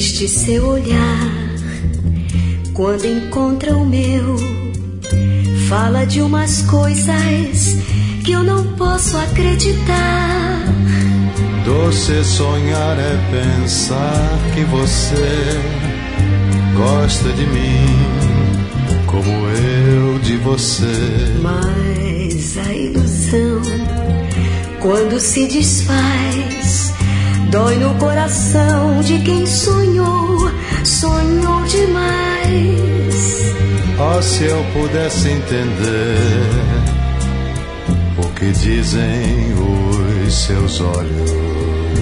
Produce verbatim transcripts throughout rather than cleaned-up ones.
Este seu olhar, quando encontra o meu, fala de umas coisas que eu não posso acreditar. Doce sonhar é pensar que você gosta de mim como eu de você. Mas a ilusão, quando se desfaz, dói no coração de quem sonhou, sonhou demais. Oh, se eu pudesse entender o que dizem os seus olhos.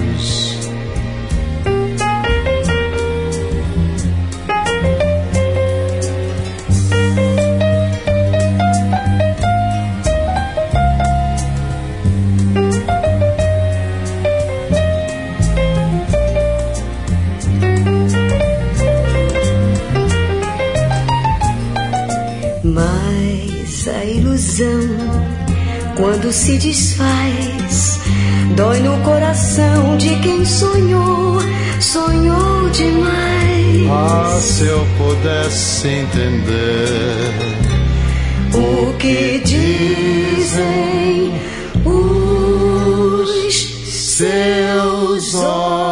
Mas a ilusão, quando se desfaz, dói no coração de quem sonhou, sonhou demais. Ah, se eu pudesse entender o que dizem os seus olhos.